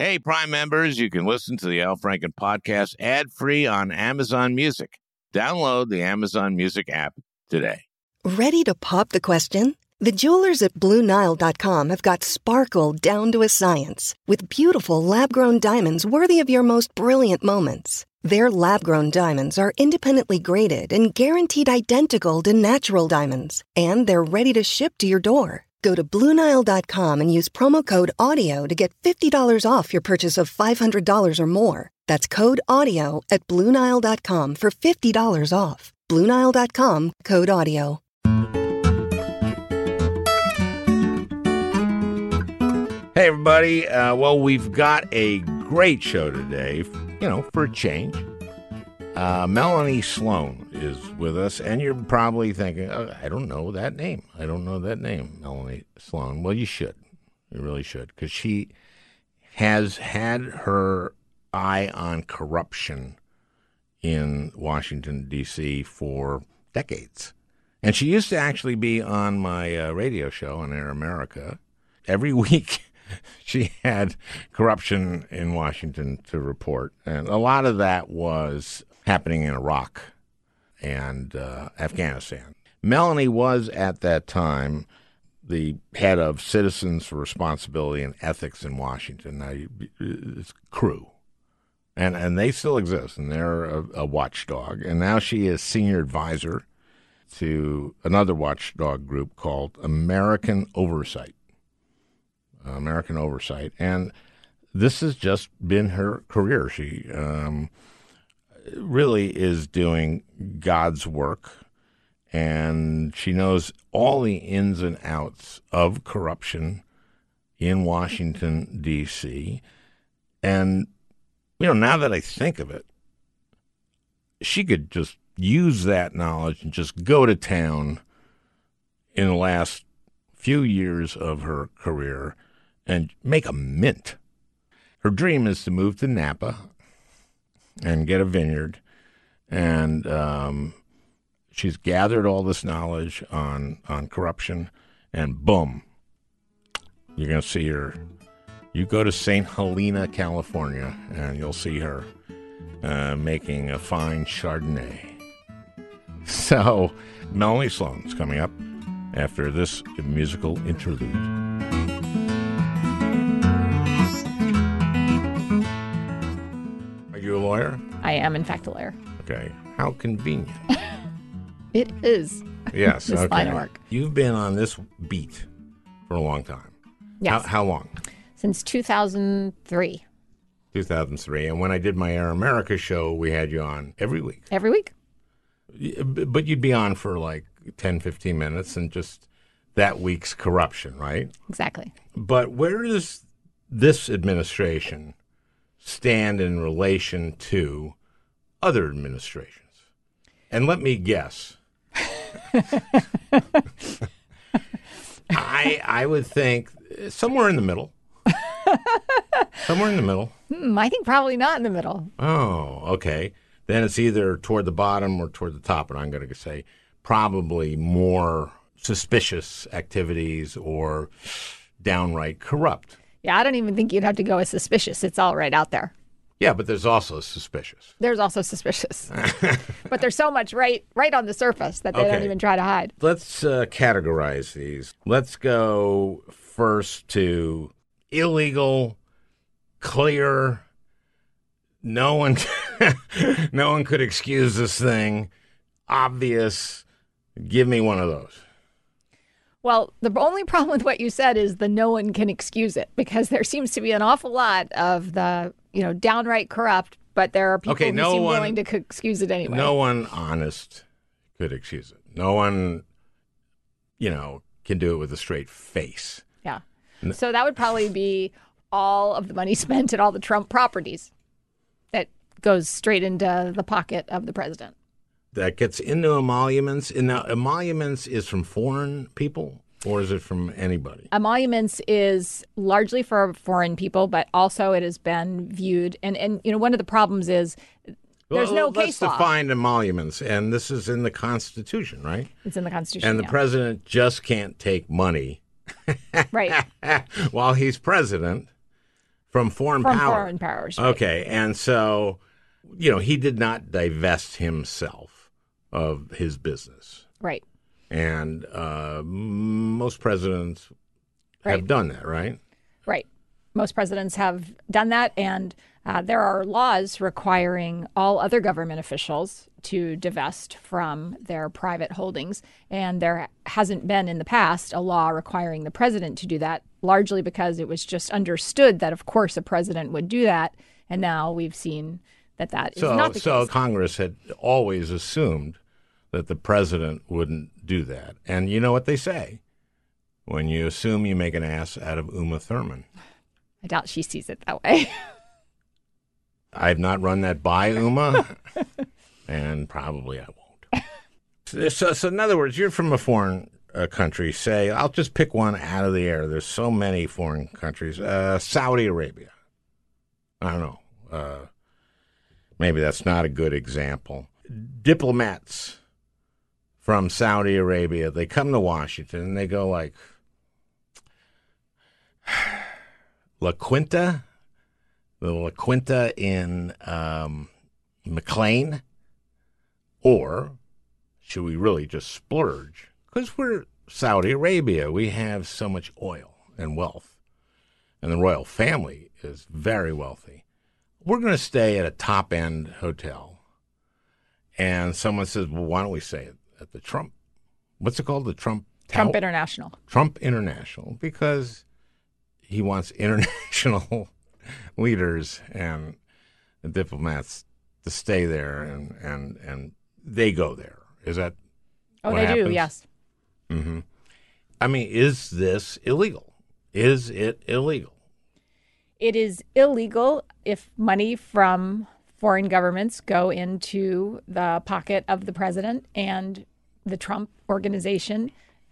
Hey, Prime members, you can listen to the Al Franken podcast ad-free on Amazon Music. Download the Amazon Music app today. Ready to pop the question? The jewelers at BlueNile.com have got sparkle down to a science with beautiful lab-grown diamonds worthy of your most brilliant moments. Their lab-grown diamonds are independently graded and guaranteed identical to natural diamonds, and they're ready to ship to your door. Go to BlueNile.com and use promo code AUDIO to get $50 off your purchase of $500 or more. That's code AUDIO at BlueNile.com for $50 off. BlueNile.com, code AUDIO. Hey, everybody. Well, we've got a great show today, for a change. Melanie Sloan is with us, and you're probably thinking, I don't know that name. Melanie Sloan. Well, you should. You really should, because she has had her eye on corruption in Washington, D.C. for decades. And she used to actually be on my radio show on Air America. Every week she had corruption in Washington to report. And a lot of that was happening in Iraq and Afghanistan. Melanie was at that time the head of Citizens for Responsibility and Ethics in Washington. Now, it's CREW. And they still exist, and they're a watchdog. And now she is senior advisor to another watchdog group called American Oversight. And this has just been her career. She really is doing God's work, and she knows all the ins and outs of corruption in Washington, D.C. And, now that I think of it, she could just use that knowledge and just go to town in the last few years of her career and make a mint. Her dream is to move to Napa and get a vineyard, and she's gathered all this knowledge on corruption, and boom, you're going to see her. You go to St. Helena, California, and you'll see her making a fine Chardonnay. So, Melanie Sloan's coming up after this musical interlude. Are you a lawyer? I am, in fact, a lawyer. Okay. How convenient. It is. Yes. This line of work. You've been on this beat for a long time. Yes. How long? Since 2003. 2003. And when I did my Air America show, we had you on every week. Every week. But you'd be on for like 10, 15 minutes and just that week's corruption, right? Exactly. But where does this administration stand in relation to other administrations? And let me guess. I would think somewhere in the middle. Somewhere in the middle. I think probably not in the middle. Oh, okay. Then it's either toward the bottom or toward the top. And I'm going to say probably more suspicious activities or downright corrupt. Yeah, I don't even think you'd have to go as suspicious. It's all right out there. Yeah, but there's also suspicious. There's also suspicious. But there's so much right on the surface that they don't even try to hide. Let's categorize these. Let's go first to illegal, clear, no one could excuse this thing, obvious. Give me one of those. Well, the only problem with what you said is the no one can excuse it, because there seems to be an awful lot of the, downright corrupt, but there are people who seem willing to excuse it anyway. No one honest could excuse it. No one, can do it with a straight face. Yeah. So that would probably be all of the money spent at all the Trump properties that goes straight into the pocket of the president. That gets into emoluments. And now emoluments is from foreign people, or is it from anybody? Emoluments is largely for foreign people, but also it has been viewed. And one of the problems is there's no case law. Let's define emoluments. And this is in the Constitution, right? It's in the Constitution, and the president just can't take money right. while he's president From foreign From power. foreign powers. Right. Okay, and so, he did not divest himself of his business. Right. And most presidents have done that, right? Right. Most presidents have done that, and there are laws requiring all other government officials to divest from their private holdings, and there hasn't been in the past a law requiring the president to do that, largely because it was just understood that, of course, a president would do that, and now we've seen that is not the case. So Congress had always assumed that the president wouldn't do that. And you know what they say? When you assume, you make an ass out of Uma Thurman. I doubt she sees it that way. I've not run that by Uma, and probably I won't. So in other words, you're from a foreign country. Say, I'll just pick one out of the air. There's so many foreign countries. Saudi Arabia. I don't know. Maybe that's not a good example. Diplomats from Saudi Arabia, they come to Washington and they go like, La Quinta, the La Quinta in McLean, or should we really just splurge? Because we're Saudi Arabia. We have so much oil and wealth, and the royal family is very wealthy. We're going to stay at a top-end hotel, and someone says, well, why don't we stay at the Trump, what's it called, the Trump Tower? Trump International. Trump International, because he wants international leaders and diplomats to stay there, and they go there. Is that what they happens? Do, yes. Mm-hmm. I mean, is this illegal? Is it illegal? It is illegal if money from foreign governments go into the pocket of the president, and the Trump organization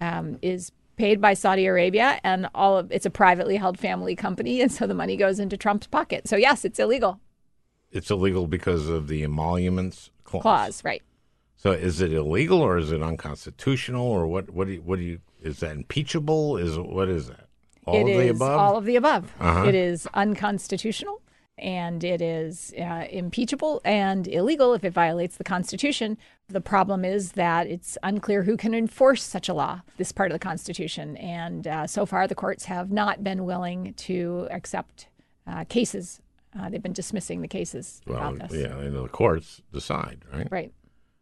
is paid by Saudi Arabia, and it's a privately held family company, and so the money goes into Trump's pocket. So yes, it's illegal. It's illegal because of the emoluments clause, right? So is it illegal, or is it unconstitutional, or what do you is that impeachable? What is that? All of the above? All of the above. Uh-huh. It is unconstitutional, and it is impeachable and illegal if it violates the Constitution. The problem is that it's unclear who can enforce such a law, this part of the Constitution. And so far, the courts have not been willing to accept cases. They've been dismissing the cases about this. Yeah, the courts decide, right? Right.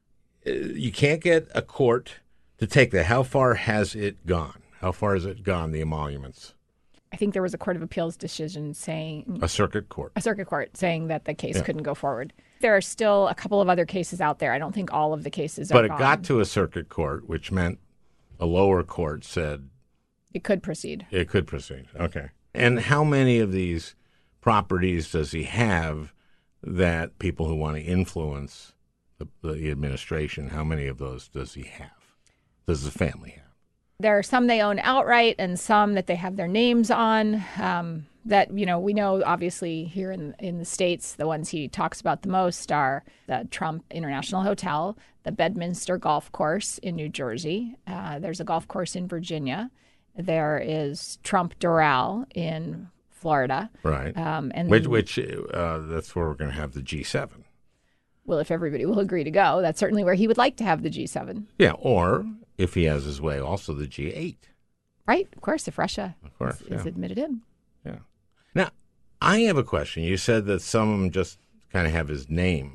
You can't get a court to take that. How far has it gone? How far has it gone, the emoluments? I think there was a Court of Appeals decision saying... A circuit court saying that the case couldn't go forward. There are still a couple of other cases out there. I don't think all of the cases are gone. But it got to a circuit court, which meant a lower court said... It could proceed. It could proceed. Okay. And how many of these properties does he have that people who want to influence the administration, how many of those does he have? Does the family have? There are some they own outright and some that they have their names on that, we know obviously here in the States, the ones he talks about the most are the Trump International Hotel, the Bedminster Golf Course in New Jersey. There's a golf course in Virginia. There is Trump Doral in Florida. Right. And which that's where we're going to have the G7. Well, if everybody will agree to go, that's certainly where he would like to have the G7. Yeah, or if he has his way, also the G8. Right, of course, if Russia is admitted in. Yeah. Now, I have a question. You said that some of them just kind of have his name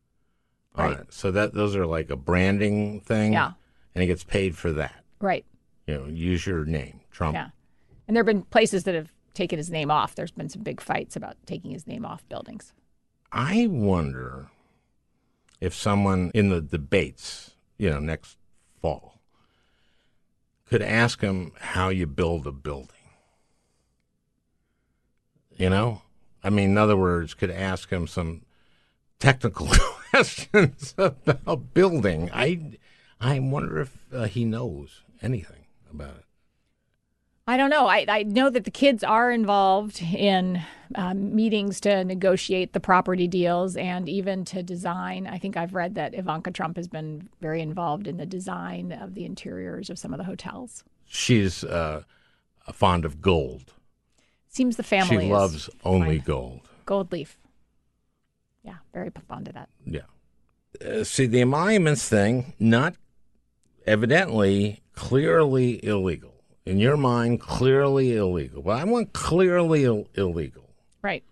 on it. So those are like a branding thing? Yeah. And he gets paid for that? Right. Use your name, Trump. Yeah. And there have been places that have taken his name off. There's been some big fights about taking his name off buildings. I wonder if someone in the debates, next fall, could ask him how you build a building. I mean, in other words, could ask him some technical questions about building. I wonder if he knows anything about it. I don't know. I know that the kids are involved in meetings to negotiate the property deals and even to design. I think I've read that Ivanka Trump has been very involved in the design of the interiors of some of the hotels. She's fond of gold. Seems the family She loves only gold. Gold leaf. Yeah, very fond of that. Yeah. See, the emoluments thing, not evidently clearly illegal. In your mind, clearly illegal. Well, I want clearly illegal. Right.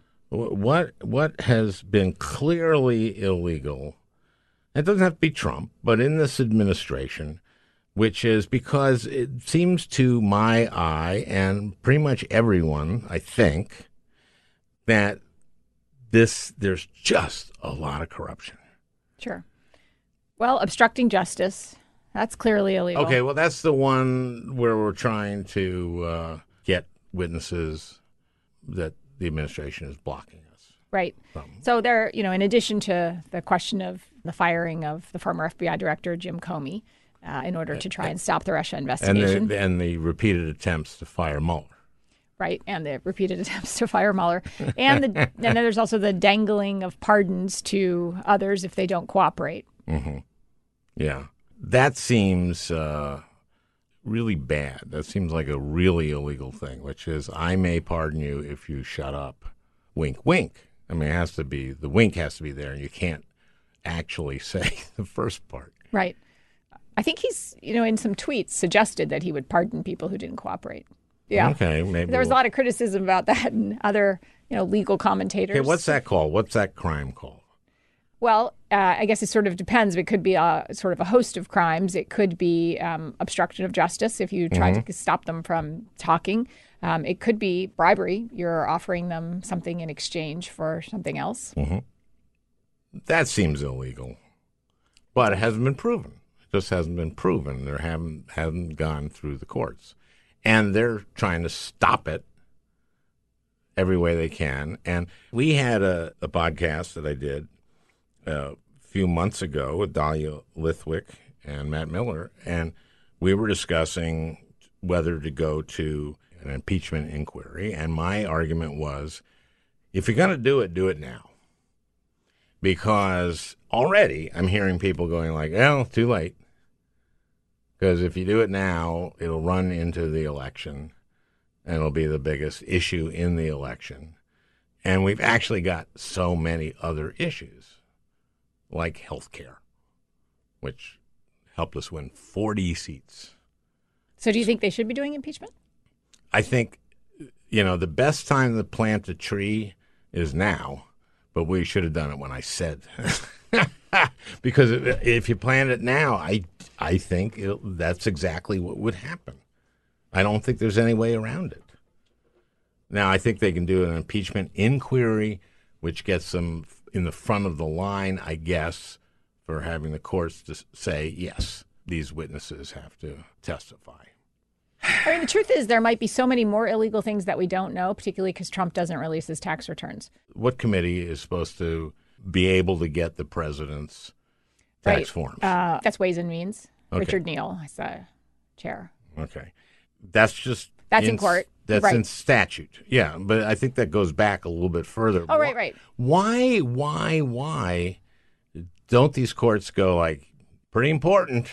What has been clearly illegal? It doesn't have to be Trump, but in this administration, which is because it seems to my eye and pretty much everyone, I think, that there's just a lot of corruption. Sure. Well, obstructing justice, that's clearly illegal. Okay, well, that's the one where we're trying to get witnesses that the administration is blocking us. Right. So there, in addition to the question of the firing of the former FBI director, Jim Comey, in order to try and stop the Russia investigation. And the repeated attempts to fire Mueller. Right, and the repeated attempts to fire Mueller. And then there's also the dangling of pardons to others if they don't cooperate. Mm-hmm. Yeah. That seems really bad. That seems like a really illegal thing, which is I may pardon you if you shut up. Wink, wink. I mean, the wink has to be there, and you can't actually say the first part. Right. I think he's, in some tweets suggested that he would pardon people who didn't cooperate. Yeah. Okay. Maybe there was a lot of criticism about that and other, legal commentators. Okay, what's that called? What's that crime called? Well, I guess it sort of depends. It could be sort of a host of crimes. It could be obstruction of justice if you try to stop them from talking. It could be bribery. You're offering them something in exchange for something else. Mm-hmm. That seems illegal, but it hasn't been proven. It just hasn't been proven. They haven't gone through the courts. And they're trying to stop it every way they can. And we had a podcast that I did a few months ago with Dahlia Lithwick and Matt Miller, and we were discussing whether to go to an impeachment inquiry. And my argument was, if you're going to do it now. Because already I'm hearing people going like, well, too late. Because if you do it now, it'll run into the election, and it'll be the biggest issue in the election. And we've actually got so many other issues, like health care, which helped us win 40 seats. So do you think they should be doing impeachment? I think, the best time to plant a tree is now, but we should have done it when I said. Because if you plant it now, I think that's exactly what would happen. I don't think there's any way around it. Now, I think they can do an impeachment inquiry, which gets them in the front of the line, I guess, for having the courts to say, yes, these witnesses have to testify. I mean, the truth is there might be so many more illegal things that we don't know, particularly because Trump doesn't release his tax returns. What committee is supposed to be able to get the president's tax forms? That's Ways and Means. Okay. Richard Neal is the chair. Okay. That's in court. That's right. in statute. Yeah, but I think that goes back a little bit further. Oh, right. Why don't these courts go like, pretty important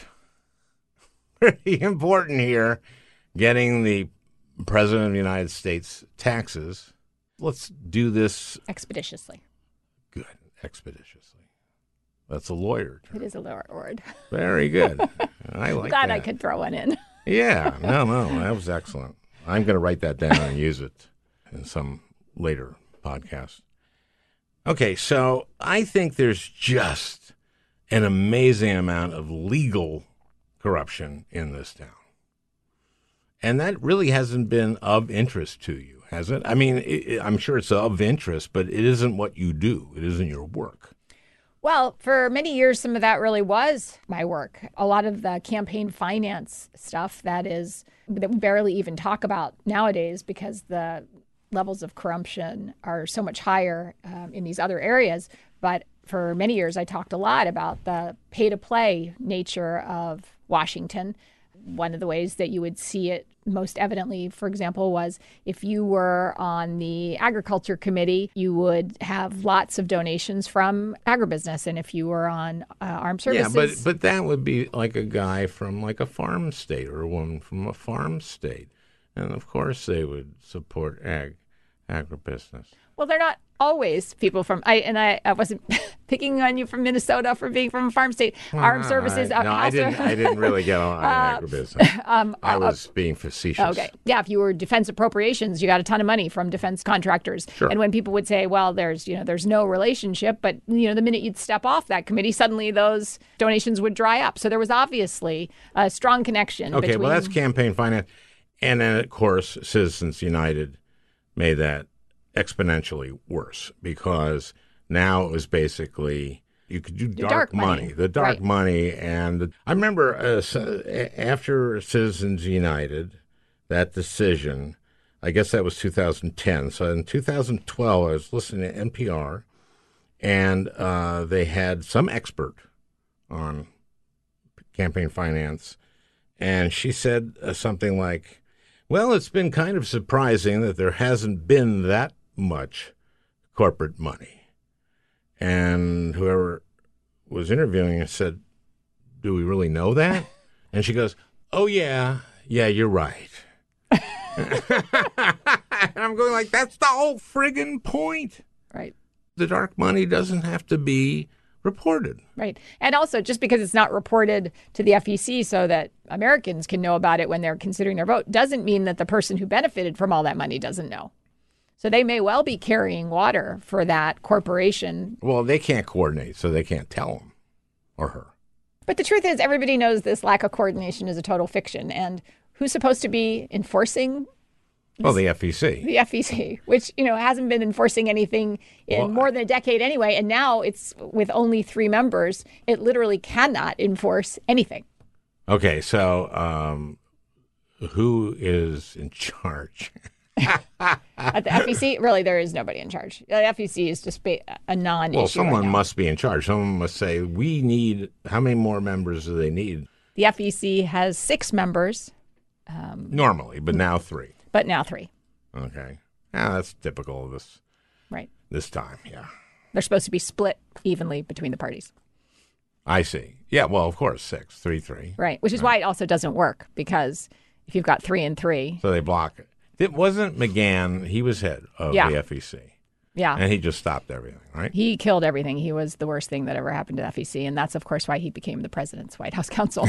here, getting the President of the United States taxes. Let's do this expeditiously. Good. Expeditiously. That's a lawyer term. It is a lawyer word. Very good. I like Glad that. I could throw one in. Yeah. No, that was excellent. I'm going to write that down and use it in some later podcast. Okay, so I think there's just an amazing amount of legal corruption in this town. And that really hasn't been of interest to you, has it? I mean, I'm sure it's of interest, but it isn't what you do. It isn't your work. Well, for many years, some of that really was my work. A lot of the campaign finance stuff that we barely even talk about nowadays because the levels of corruption are so much higher in these other areas. But for many years, I talked a lot about the pay-to-play nature of Washington. One of the ways that you would see it most evidently, for example, was if you were on the agriculture committee, you would have lots of donations from agribusiness. And if you were on armed services. Yeah, but that would be like a guy from like a farm state or a woman from a farm state. And of course they would support ag. agribusiness. Well, they're not always people from. I wasn't picking on you from Minnesota for being from a farm state. Armed services. I didn't really get on agribusiness. I was being facetious. Okay. Yeah. If you were defense appropriations, you got a ton of money from defense contractors. Sure. And when people would say, well, there's no relationship, but the minute you'd step off that committee, suddenly those donations would dry up. So there was obviously a strong connection. Okay. Well, that's campaign finance. And then, of course, Citizens United made that exponentially worse, because now it was basically you could do dark money. The dark money. And I remember after Citizens United, that decision, I guess that was 2010. So in 2012, I was listening to NPR, and they had some expert on campaign finance, and she said something like, well, it's been kind of surprising that there hasn't been that much corporate money. And whoever was interviewing us said, do we really know that? And she goes, oh, yeah, you're right. And I'm going like, that's the whole friggin' point. Right. The dark money doesn't have to be reported. Right. And also, just because it's not reported to the FEC so that Americans can know about it when they're considering their vote doesn't mean that the person who benefited from all that money doesn't know. So they may well be carrying water for that corporation. Well, they can't coordinate, so they can't tell him or her. But the truth is, everybody knows this lack of coordination is a total fiction. And who's supposed to be enforcing? Well, the FEC. The FEC, which, hasn't been enforcing anything in more than a decade anyway. And now it's with only 3 members. It literally cannot enforce anything. Okay, so who is in charge? At the FEC, really, there is nobody in charge. The FEC is just a non-issue. Well, someone must be in charge. Someone must say, we need, how many more members do they need? The FEC has 6 members. Normally, but now 3. But now 3. Okay. Yeah, that's typical of this. Right. This time, yeah. They're supposed to be split evenly between the parties. I see. Yeah, well, of course, 6, 3. Right, which is why it also doesn't work, because if you've got 3 and 3. So they block it. It wasn't McGahn. He was head of the FEC. Yeah. And he just stopped everything, right? He killed everything. He was the worst thing that ever happened to the FEC. And that's, of course, why he became the president's White House counsel.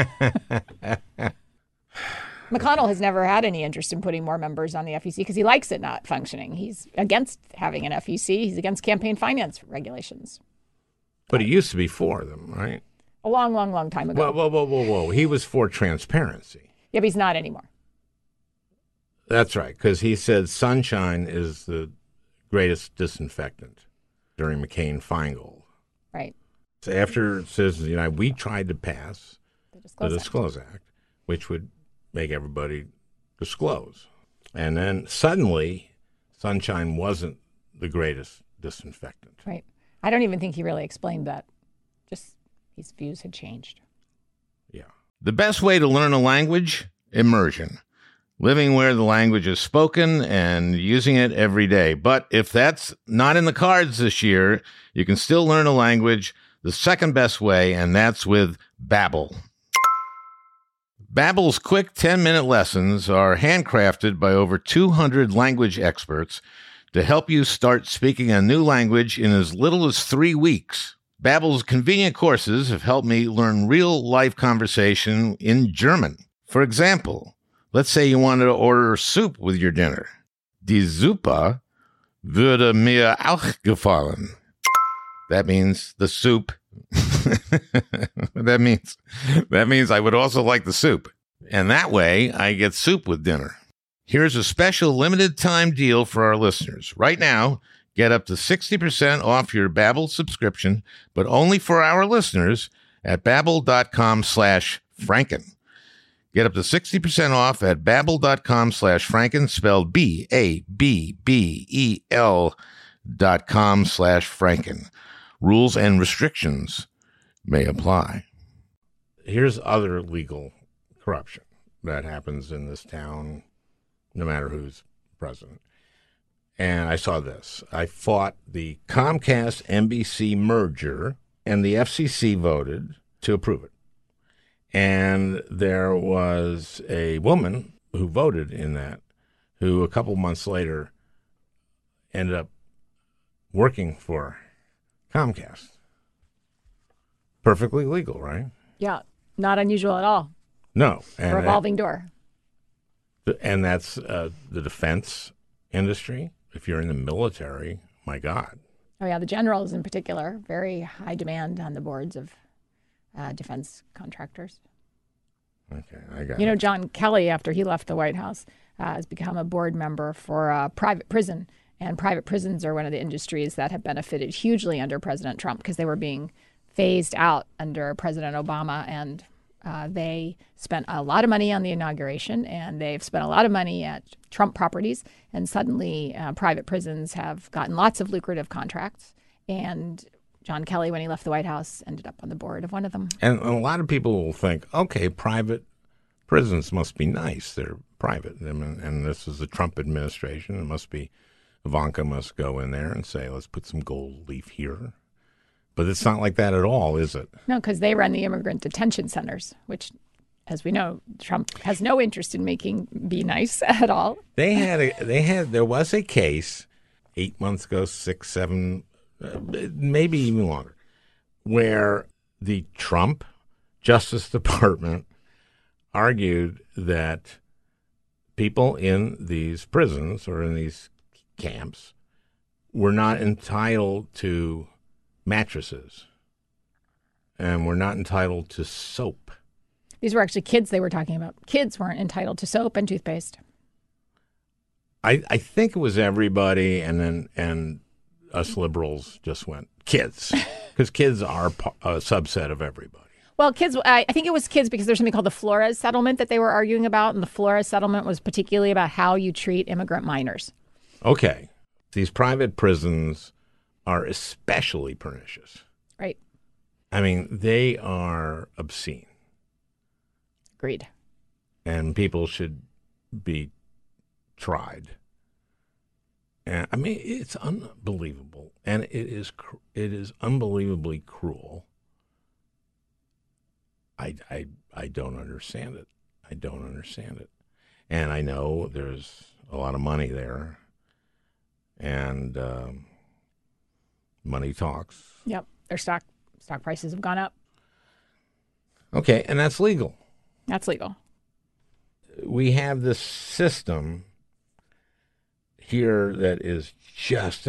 McConnell has never had any interest in putting more members on the FEC because he likes it not functioning. He's against having an FEC. He's against campaign finance regulations. But he used to be for them, right? A long, long, long time ago. Whoa. He was for transparency. Yeah, but he's not anymore. That's right, because he said sunshine is the greatest disinfectant during McCain-Feingold. Right. So after Citizens United, we tried to pass the Disclose Act, which would make everybody disclose. And then suddenly, sunshine wasn't the greatest disinfectant. Right. I don't even think he really explained that. Just his views had changed. Yeah. The best way to learn a language? Immersion. Living where the language is spoken and using it every day. But if that's not in the cards this year, you can still learn a language the second best way, and that's with Babbel. Babbel's quick 10-minute lessons are handcrafted by over 200 language experts to help you start speaking a new language in as little as 3 weeks. Babbel's convenient courses have helped me learn real-life conversation in German. For example, let's say you wanted to order soup with your dinner. Die Suppe würde mir auch gefallen. That means the soup. That means I would also like the soup. And that way, I get soup with dinner. Here's a special limited time deal for our listeners. Right now, get up to 60% off your Babbel subscription, but only for our listeners at babbel.com/Franken. Get up to 60% off at babbel.com/Franken, spelled BABBEL.com/Franken. Rules and restrictions may apply. Here's other legal corruption that happens in this town, no matter who's president. And I saw this. I fought the Comcast-NBC merger, and the FCC voted to approve it. And there was a woman who voted in that, who a couple months later ended up working for Comcast. Perfectly legal, right? Yeah, not unusual at all. No. And revolving door. And that's the defense industry. If you're in the military, my God. Oh, yeah, the generals in particular, very high demand on the boards of defense contractors. Okay, I got it. John Kelly, after he left the White House, has become a board member for a private prison. And private prisons are one of the industries that have benefited hugely under President Trump because they were being phased out under President Obama. And they spent a lot of money on the inauguration, and they've spent a lot of money at Trump properties. And suddenly private prisons have gotten lots of lucrative contracts. And John Kelly, when he left the White House, ended up on the board of one of them. And a lot of people will think, okay, private prisons must be nice. They're private. And this is the Trump administration. It must be, Ivanka must go in there and say, let's put some gold leaf here. But it's not like that at all, is it? No, because they run the immigrant detention centers, which, as we know, Trump has no interest in making be nice at all. There was a case 8 months ago, 6, 7, maybe even longer, where the Trump Justice Department argued that people in these prisons or in these camps were not entitled to mattresses and were not entitled to soap. These were actually kids they were talking about. Kids weren't entitled to soap and toothpaste. I think it was everybody, and us liberals just went kids, because kids are a subset of everybody. Well, kids, I think it was kids because there's something called the Flores settlement that they were arguing about, and the Flores settlement was particularly about how you treat immigrant minors. Okay. These private prisons are especially pernicious. Right. I mean, they are obscene. Agreed. And people should be tried. And I mean, it's unbelievable, and it is unbelievably cruel. I don't understand it. I don't understand it. And I know there's a lot of money there, and money talks. Yep, their stock prices have gone up. Okay, and that's legal. That's legal. We have this system here that is just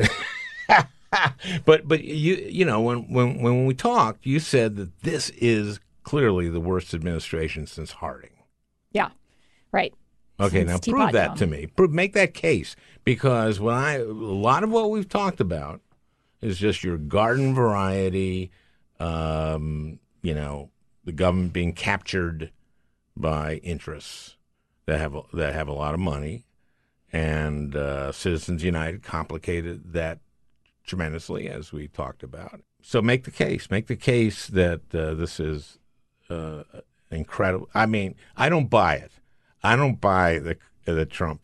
but you know when we talked, you said that this is clearly the worst administration since Harding. Yeah, right. Okay, since now prove that to me. Make that case, because a lot of what we've talked about is just your garden variety, the government being captured by interests that have a lot of money, and Citizens United complicated that tremendously, as we talked about. So make the case that this is incredible. I mean, I don't buy it. I don't buy the Trump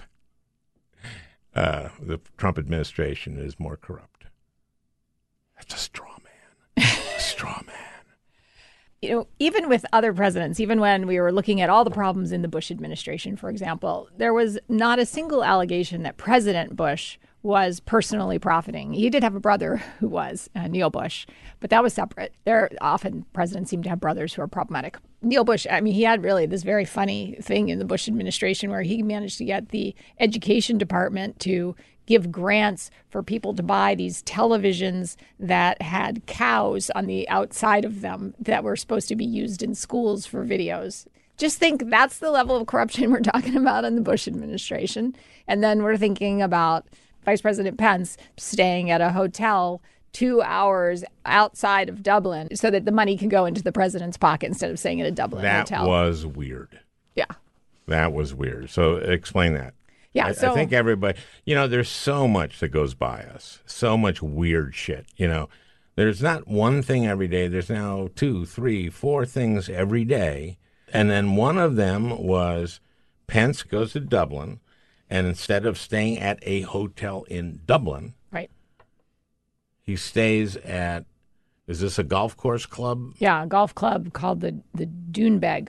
administration is more corrupt. That's a straw man. A straw man. Even with other presidents, even when we were looking at all the problems in the Bush administration, for example, there was not a single allegation that President Bush was personally profiting. He did have a brother who was, Neil Bush, but that was separate. Often presidents seem to have brothers who are problematic. Neil Bush, I mean, he had really this very funny thing in the Bush administration where he managed to get the education department to give grants for people to buy these televisions that had cows on the outside of them that were supposed to be used in schools for videos. Just think that's the level of corruption we're talking about in the Bush administration. And then we're thinking about Vice President Pence staying at a hotel 2 hours outside of Dublin so that the money can go into the president's pocket instead of staying at a Dublin hotel. That was weird. Yeah. That was weird. So explain that. Yeah, I think everybody, there's so much that goes by us, so much weird shit. There's not one thing every day. There's now 2, 3, 4 things every day. And then one of them was Pence goes to Dublin, and instead of staying at a hotel in Dublin, right, he stays at, is this a golf course club? Yeah, a golf club called the Doonbeg.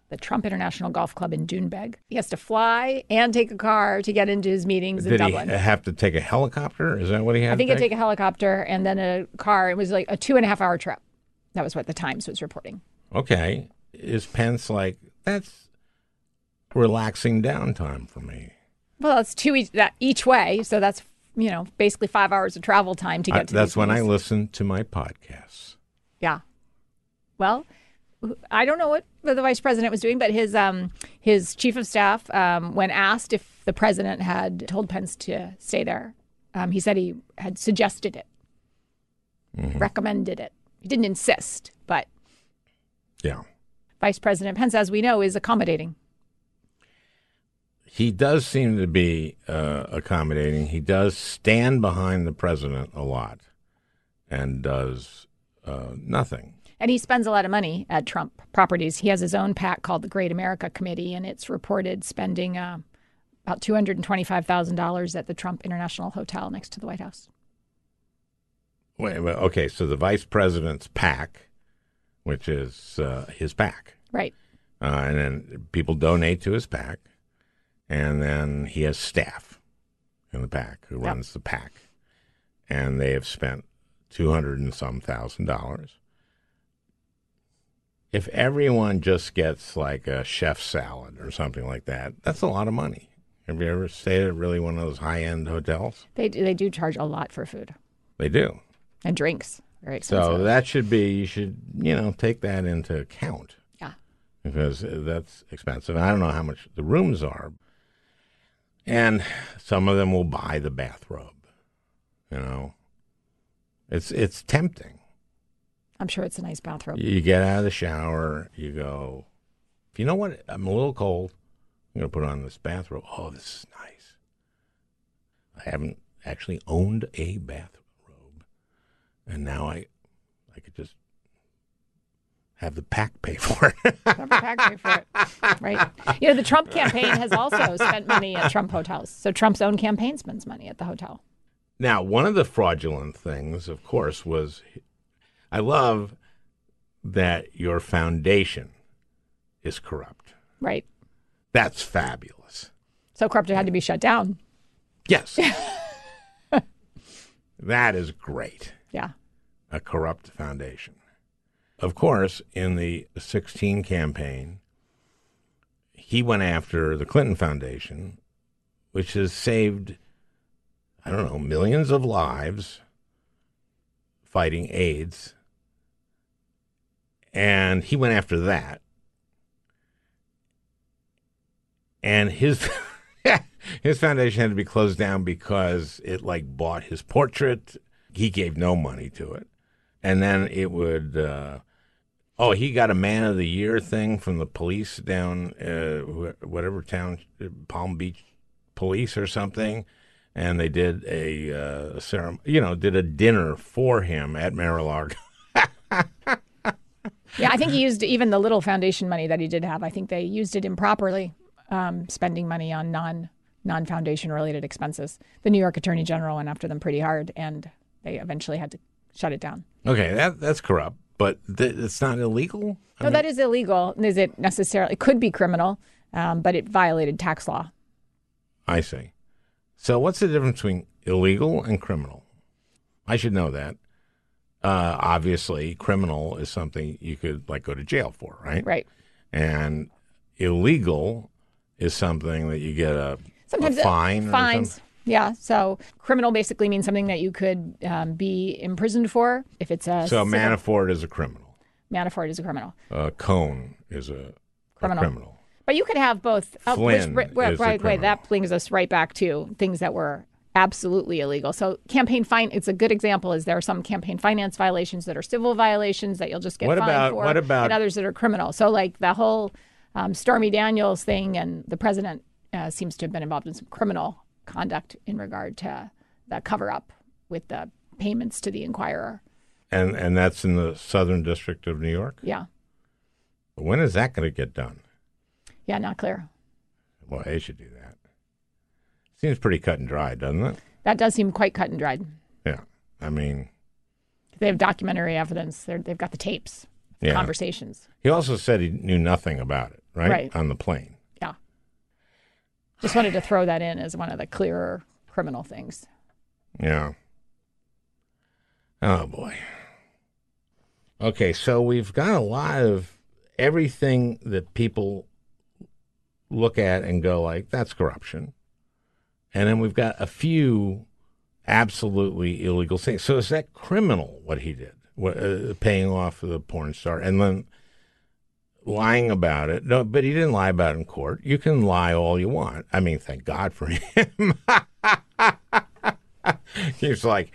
the Trump International Golf Club in Doonbeg. He has to fly and take a car to get into his meetings in Dublin. Did he have to take a helicopter? Is that what he had? I think he'd take a helicopter and then a car. It was like a 2.5-hour trip. That was what the Times was reporting. Okay. Is Pence like, that's relaxing downtime for me? Well, it's each way. So that's, basically 5 hours of travel time to get to That's when meetings. I listen to my podcasts. Yeah. Well, I don't know what the vice president was doing, but his chief of staff, when asked if the president had told Pence to stay there, he said he had suggested it, recommended it. He didn't insist, but yeah, Vice President Pence, as we know, is accommodating. He does seem to be accommodating. He does stand behind the president a lot and does nothing. And he spends a lot of money at Trump properties. He has his own PAC called the Great America Committee, and it's reported spending about $225,000 at the Trump International Hotel next to the White House. Wait, okay, so the vice president's PAC, which is his PAC. Right. And then people donate to his PAC, and then he has staff in the PAC who runs the PAC. And they have spent $200 and some thousand. If everyone just gets like a chef salad or something like that, that's a lot of money. Have you ever stayed at really one of those high-end hotels? They do charge a lot for food. They do. And drinks. Very expensive. So that should be, you should, take that into account. Yeah. Because that's expensive. And I don't know how much the rooms are. And some of them will buy the bathrobe. It's tempting. I'm sure it's a nice bathrobe. You get out of the shower, you go, you know what? I'm a little cold. I'm going to put on this bathrobe. Oh, this is nice. I haven't actually owned a bathrobe. And now I could just have the PAC pay for it. Have the PAC pay for it. Right. The Trump campaign has also spent money at Trump hotels. So Trump's own campaign spends money at the hotel. Now, one of the fraudulent things, of course, was I love that your foundation is corrupt. Right. That's fabulous. So corrupt it had to be shut down. Yes. That is great. Yeah. A corrupt foundation. Of course, in the 2016 campaign, he went after the Clinton Foundation, which has saved, millions of lives fighting AIDS. And he went after that. And his foundation had to be closed down because it bought his portrait. He gave no money to it. And then it would, he got a Man of the Year thing from the police down, whatever town, Palm Beach Police or something. And they did a ceremony, did a dinner for him at Mar-a-Lago. Yeah, I think he used even the little foundation money that he did have. I think they used it improperly, spending money on non-foundation related expenses. The New York Attorney General went after them pretty hard, and they eventually had to shut it down. Okay, that's corrupt, but it's not illegal? No, that is illegal. Is it necessarily? It could be criminal, but it violated tax law. I see. So what's the difference between illegal and criminal? I should know that. Obviously, criminal is something you could go to jail for, right? Right. And illegal is something that you get a fine. Fines. Or something? Yeah. So criminal basically means something that you could be imprisoned for if it's a. So Manafort is a criminal. Manafort is a criminal. Cohn is a criminal. But you could have both. Flynn that brings us right back to things that were absolutely illegal. So campaign fine, it's a good example, is there are some campaign finance violations that are civil violations that you'll just get fined for. What about and others that are criminal. So the whole Stormy Daniels thing, and the president seems to have been involved in some criminal conduct in regard to the cover-up with the payments to the Inquirer. And that's in the Southern District of New York? Yeah. When is that going to get done? Yeah, not clear. Well, they should do that. Seems pretty cut and dry, doesn't it? That does seem quite cut and dried. Yeah. I mean, they have documentary evidence. They've got the tapes, conversations. He also said he knew nothing about it, right? On the plane. Yeah. Just wanted to throw that in as one of the clearer criminal things. Yeah. Oh, boy. Okay, so we've got a lot of everything that people look at and go like, that's corruption. And then we've got a few absolutely illegal things. So is that criminal, what he did, paying off the porn star and then lying about it? No, but he didn't lie about it in court. You can lie all you want. I mean, thank God for him. He's like,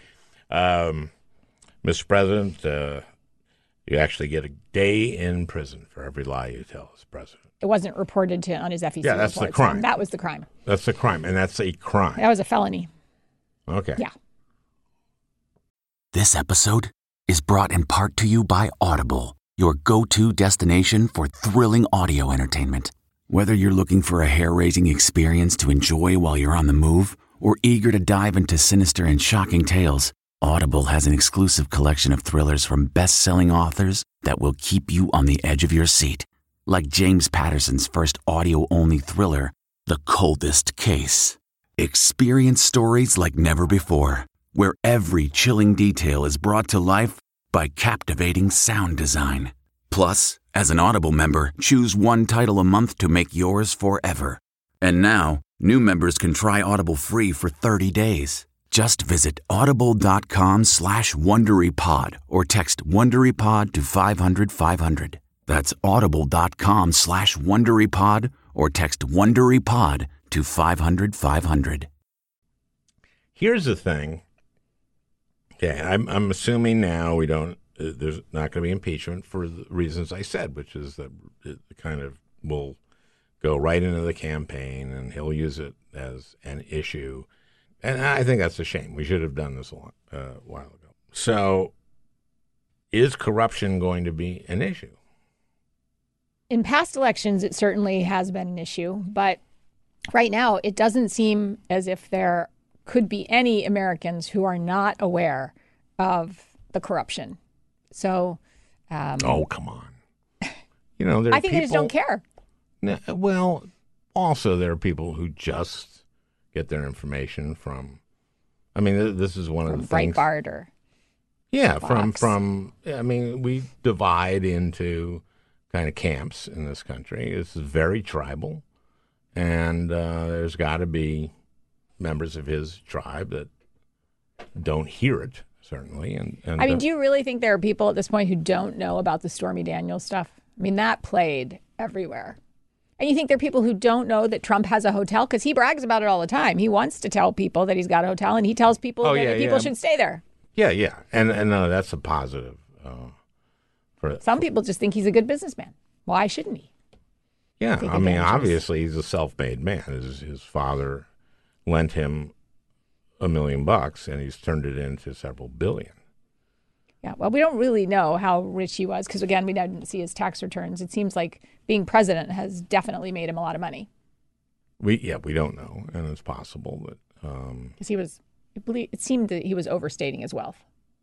Mr. President, you actually get a day in prison for every lie you tell as president. It wasn't reported on his FEC Yeah, that's report, the crime. So that was the crime. That's the crime, and that's a crime. That was a felony. Okay. Yeah. This episode is brought in part to you by Audible, your go-to destination for thrilling audio entertainment. Whether you're looking for a hair-raising experience to enjoy while you're on the move or eager to dive into sinister and shocking tales, Audible has an exclusive collection of thrillers from best-selling authors that will keep you on the edge of your seat. Like James Patterson's first audio-only thriller, The Coldest Case. Experience stories like never before, where every chilling detail is brought to life by captivating sound design. Plus, as an Audible member, choose one title a month to make yours forever. And now, new members can try Audible free for 30 days. Just visit audible.com/WonderyPod or text WonderyPod to 500-500. That's audible.com/WonderyPod or text WonderyPod to 500-500. Here's the thing. Okay, I'm assuming now there's not going to be impeachment for the reasons I said, which is that it kind of will go right into the campaign and he'll use it as an issue. And I think that's a shame. We should have done this a while ago. So is corruption going to be an issue? In past elections, it certainly has been an issue, but right now it doesn't seem as if there could be any Americans who are not aware of the corruption. So, oh, come on. You know, there are I think they just don't care. Well, also there are people who just get their information from. I mean, this is one of the things. Breitbart or yeah, Fox. from. I mean, we divide into kind of camps in this country. It's very tribal, and there's got to be members of his tribe that don't hear it, certainly. And I mean, do you really think there are people at this point who don't know about the Stormy Daniels stuff? I mean, that played everywhere. And you think there are people who don't know that Trump has a hotel? Because he brags about it all the time. He wants to tell people that he's got a hotel, and he tells people that people should stay there. Yeah. And no, that's a positive. Some people just think he's a good businessman. Why shouldn't he? Yeah, I mean, obviously he's a self-made man. His father lent him $1 million, and he's turned it into several billion. Yeah, well, we don't really know how rich he was because, again, we didn't see his tax returns. It seems like being president has definitely made him a lot of money. We don't know, and it's possible that because it seemed that he was overstating his wealth.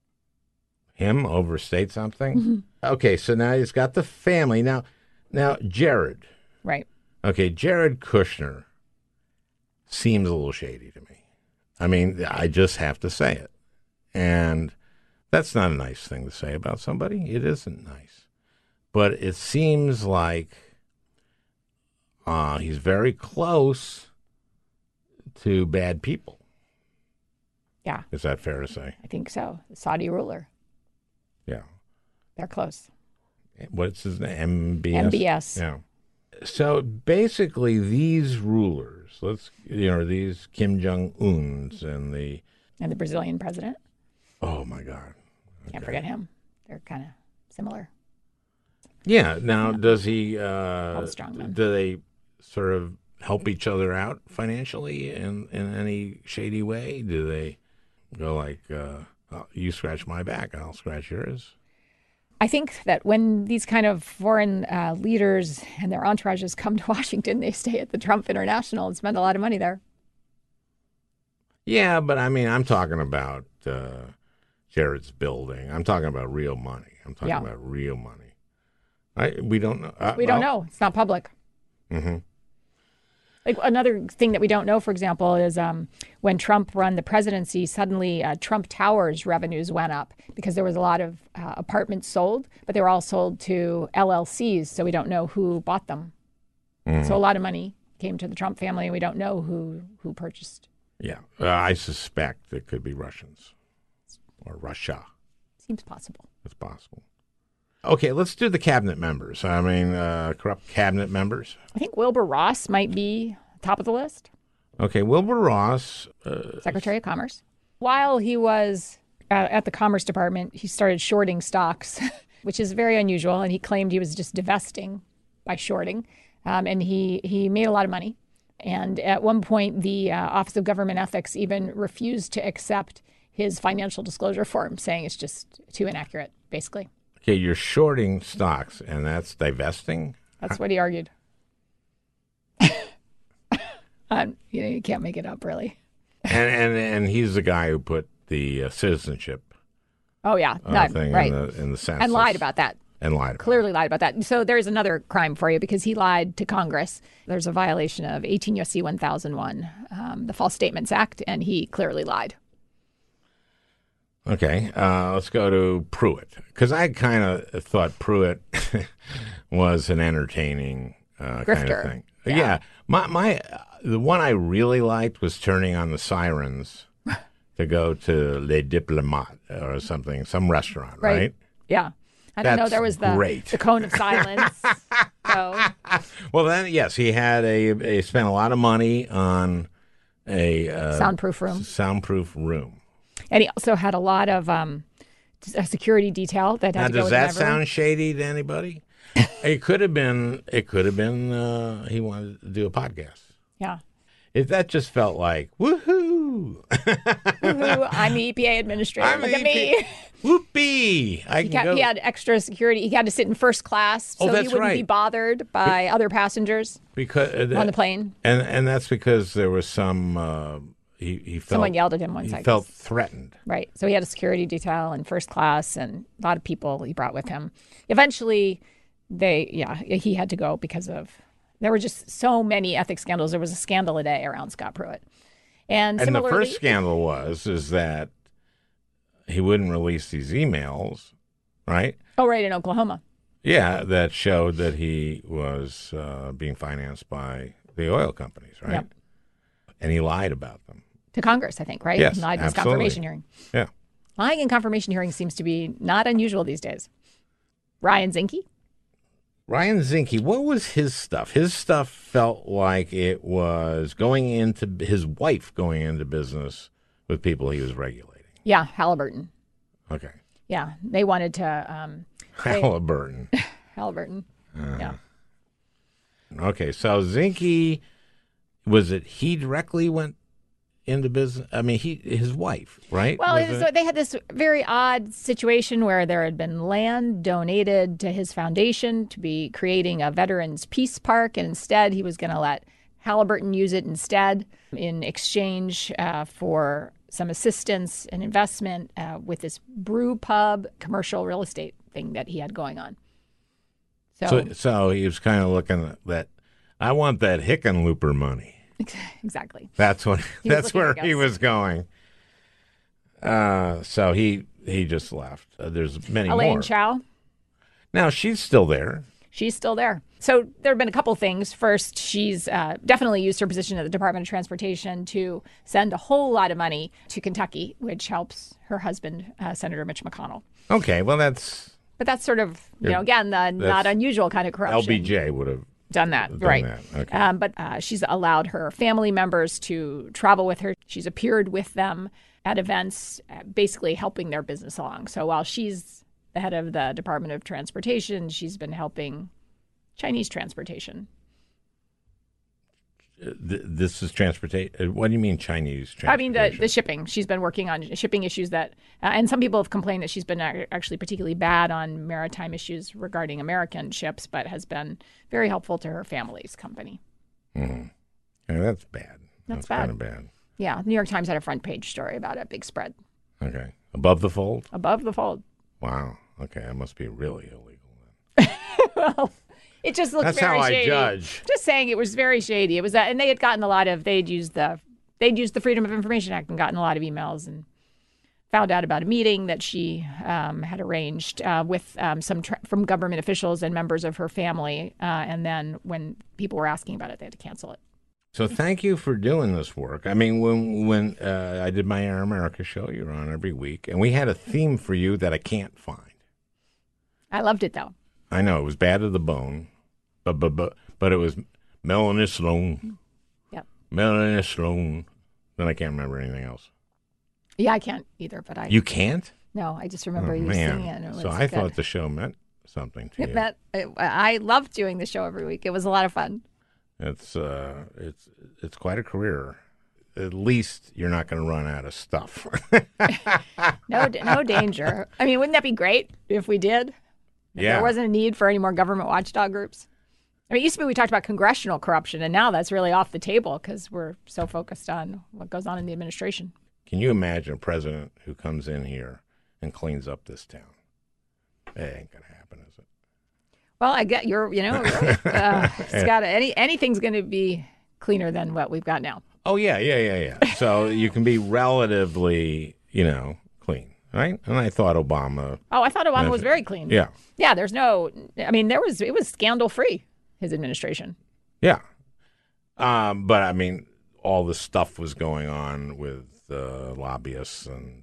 Him overstate something? Mm-hmm. Okay, so now he's got the family. Now Jared. Right. Okay, Jared Kushner seems a little shady to me. I mean, I just have to say it. And that's not a nice thing to say about somebody. It isn't nice. But it seems like he's very close to bad people. Yeah. Is that fair to say? I think so. The Saudi ruler. Yeah. They're close. What's his name? MBS? MBS. Yeah. So basically these rulers, these Kim Jong-uns and the Brazilian president. Oh, my God. Okay. Can't forget him. They're kind of similar. Yeah. Now, does he, All the strong men. do they sort of help each other out financially in any shady way? Do they go like, you scratch my back, I'll scratch yours? I think that when these kind of foreign leaders and their entourages come to Washington, they stay at the Trump International and spend a lot of money there. Yeah, but I mean, I'm talking about Jared's building. I'm talking about real money. We don't know. We don't know. It's not public. Mm-hmm. Like another thing that we don't know, for example, is when Trump won the presidency, suddenly Trump Towers revenues went up because there was a lot of apartments sold, but they were all sold to LLCs, so we don't know who bought them. So a lot of money came to the Trump family, and we don't know who purchased. Yeah, I suspect it could be Russians or Russia. Seems possible. It's possible. Okay, let's do the cabinet members. I mean, corrupt cabinet members. I think Wilbur Ross might be top of the list. Okay, Wilbur Ross. Secretary of Commerce. While he was at the Commerce Department, he started shorting stocks, which is very unusual, and he claimed he was just divesting by shorting. And he made a lot of money. And at one point, the Office of Government Ethics even refused to accept his financial disclosure form, saying it's just too inaccurate, basically. Okay, you're shorting stocks, and that's divesting? That's what he argued. You can't make it up, really. And he's the guy who put the citizenship thing right. in the census. And lied about that. Clearly lied about that. So there's another crime for you because he lied to Congress. There's a violation of 18 U.S.C. 1001, the False Statements Act, and he clearly lied. Okay, let's go to Pruitt, because I kind of thought Pruitt was an entertaining kind of thing. Yeah, the one I really liked was turning on the sirens to go to Les Diplomates or something, some restaurant, right? Yeah. I don't know. There was the cone of silence. So. Well, then, yes, he had he spent a lot of money on a soundproof room. And he also had a lot of a security detail that had to go with him everywhere. Does that sound shady to anybody? It could have been. He wanted to do a podcast. Yeah. That just felt like woohoo! Woohoo! I'm the EPA administrator. Look at me. Whoopee! He had extra security. He had to sit in first class so he wouldn't be bothered by other passengers on the plane. And that's because there was some. He felt someone yelled at him once. He felt threatened. Right. So he had a security detail in first class, and a lot of people he brought with him. Eventually, he had to go because there were just so many ethics scandals. There was a scandal a day around Scott Pruitt. And the first scandal is that he wouldn't release these emails, right? Oh, right, in Oklahoma. Yeah, that showed that he was being financed by the oil companies, right? Yep. And he lied about them. To Congress, I think, right? Yes, he lied in his absolutely. confirmation hearing. Yeah. Lying in confirmation hearings seems to be not unusual these days. Ryan Zinke? Ryan Zinke, what was his stuff? His stuff felt like it was his wife going into business with people he was regulating. Yeah, Halliburton. Okay. Yeah, they wanted to... Halliburton. Halliburton, yeah. Okay, so Zinke, he directly went into business? I mean, his wife, right? Well, they had this very odd situation where there had been land donated to his foundation to be creating a Veterans Peace Park, and instead he was going to let Halliburton use it instead in exchange for some assistance and investment with this brew pub commercial real estate thing that he had going on. So he was kind of looking at that. I want that Hickenlooper money. Exactly. That's where he was going. So he just left. There's many more. Elaine Chao. Now she's still there. She's still there. So there have been a couple things. First, she's definitely used her position at the Department of Transportation to send a whole lot of money to Kentucky, which helps her husband, Senator Mitch McConnell. Okay, well But that's sort of, again, the not unusual kind of corruption. LBJ would have done that, right? Okay. But she's allowed her family members to travel with her. She's appeared with them at events, basically helping their business along. So while she's the head of the Department of Transportation, she's been helping Chinese transportation. This is transportation. What do you mean Chinese transportation? I mean the shipping. She's been working on shipping issues that, and some people have complained that she's been actually particularly bad on maritime issues regarding American ships, but has been very helpful to her family's company. Mm-hmm. Yeah, that's bad. That's kind of bad. Yeah, New York Times had a front page story about it, big spread. Okay, above the fold. Above the fold. Wow. Okay, that must be really illegal then. Well, It just looked That's very how shady. I judge. Just saying, it was very shady. It was that, and they had gotten a lot of. They'd used the Freedom of Information Act and gotten a lot of emails and found out about a meeting that she had arranged with some from government officials and members of her family. And then when people were asking about it, they had to cancel it. So thank you for doing this work. I mean, when I did my Air America show, you were on every week, and we had a theme for you that I can't find. I loved it, though. I know, it was bad to the bone, but it was Melanie Sloan. Yep. Melanie Sloan. Then I can't remember anything else. Yeah, I can't either, but You can't? No, I just remember you singing it. And it was so I thought the show meant something to you. I loved doing the show every week. It was a lot of fun. It's quite a career. At least you're not going to run out of stuff. No danger. I mean, wouldn't that be great if we did? If there wasn't a need for any more government watchdog groups. I mean, it used to be we talked about congressional corruption, and now that's really off the table because we're so focused on what goes on in the administration. Can you imagine a president who comes in here and cleans up this town? It ain't going to happen, is it? Well, I get it's got anything's going to be cleaner than what we've got now. Oh, yeah. So you can be relatively, clean, right? And I thought Obama. Oh, I thought Obama was very clean. Yeah. Yeah, it was scandal-free, his administration. Yeah. But, I mean, all the stuff was going on with lobbyists and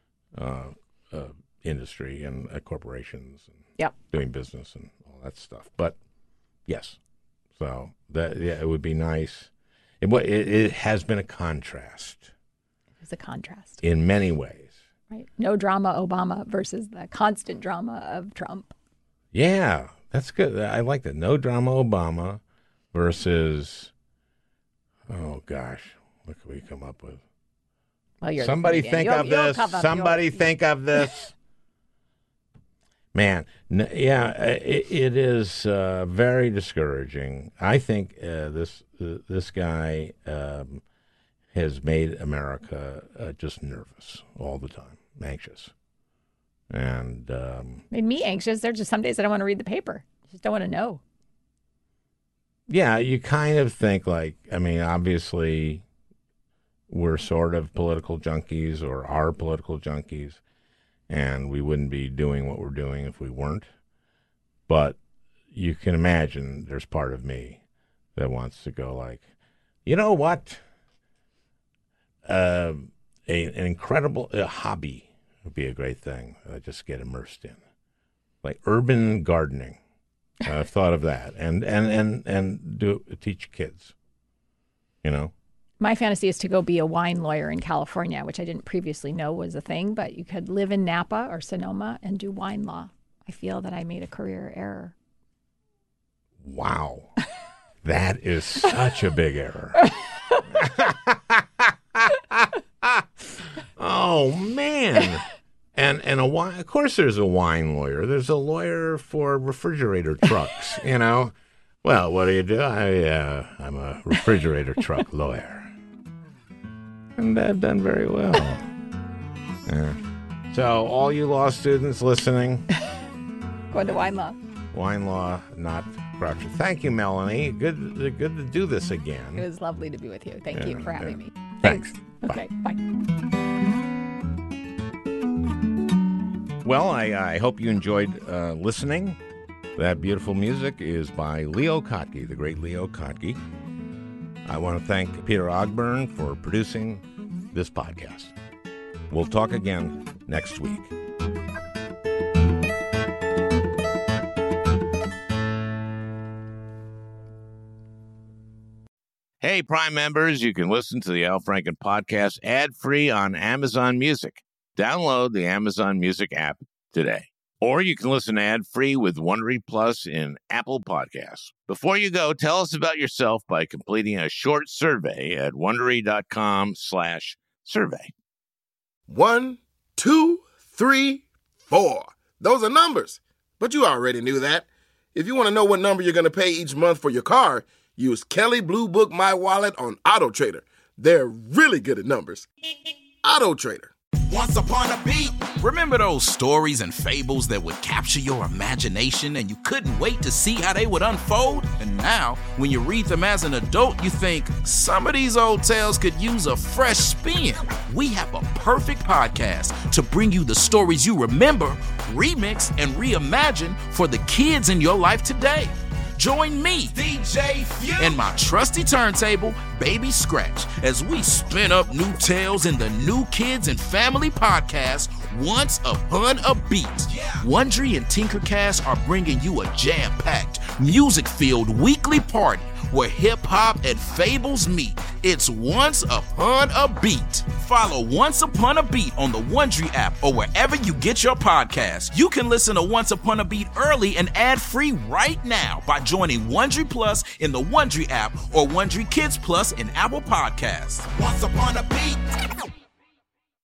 industry and corporations and doing business and all that stuff. But, yes. So, it would be nice. It has been a contrast. It was a contrast. In many ways. Right. No drama Obama versus the constant drama of Trump. Yeah, that's good. I like that. No drama Obama versus, oh gosh, what could we come up with? Well, Somebody think of this. Somebody think of this. Man, it is very discouraging. I think this guy has made America just nervous all the time, anxious, and made me anxious. There's just some days I don't want to read the paper. I just don't want to know. Yeah, you kind of think obviously we're sort of political junkies or are political junkies. And we wouldn't be doing what we're doing if we weren't. But you can imagine there's part of me that wants to go like, you know what? An incredible hobby would be a great thing. Just get immersed in, like urban gardening. I've thought of that, and teach kids. My fantasy is to go be a wine lawyer in California, which I didn't previously know was a thing, but you could live in Napa or Sonoma and do wine law. I feel that I made a career error. Wow. That is such a big error. Oh, man. And of course there's a wine lawyer. There's a lawyer for refrigerator trucks, Well, what do? I'm a refrigerator truck lawyer. And I've done very well. Yeah. So, all you law students listening, going to wine law. Wine law, not corruption. Thank you, Melanie. Good to do this again. It was lovely to be with you. Thank you for having me. Thanks. Okay, bye. Well, I hope you enjoyed listening. That beautiful music is by Leo Kottke, the great Leo Kottke. I want to thank Peter Ogburn for producing this podcast. We'll talk again next week. Hey, Prime members, you can listen to the Al Franken podcast ad-free on Amazon Music. Download the Amazon Music app today. Or you can listen ad-free with Wondery Plus in Apple Podcasts. Before you go, tell us about yourself by completing a short survey at Wondery.com/survey. 1, 2, 3, 4. Those are numbers. But you already knew that. If you want to know what number you're going to pay each month for your car, use Kelley Blue Book My Wallet on AutoTrader. They're really good at numbers. AutoTrader. Once Upon a Beat. Remember those stories and fables that would capture your imagination and you couldn't wait to see how they would unfold? And now, when you read them as an adult, you think, some of these old tales could use a fresh spin. We have a perfect podcast to bring you the stories you remember, remix, and reimagine for the kids in your life today. Join me, DJ Few, and my trusty turntable, Baby Scratch, as we spin up new tales in the New Kids and Family podcast, Once Upon a Beat. Yeah. Wondery and Tinkercast are bringing you a jam-packed, music-filled weekly party where hip-hop and fables meet. It's Once Upon a Beat. Follow Once Upon a Beat on the Wondery app or wherever you get your podcasts. You can listen to Once Upon a Beat early and ad-free right now by joining Wondery Plus in the Wondery app or Wondery Kids Plus in Apple Podcasts. Once Upon a Beat.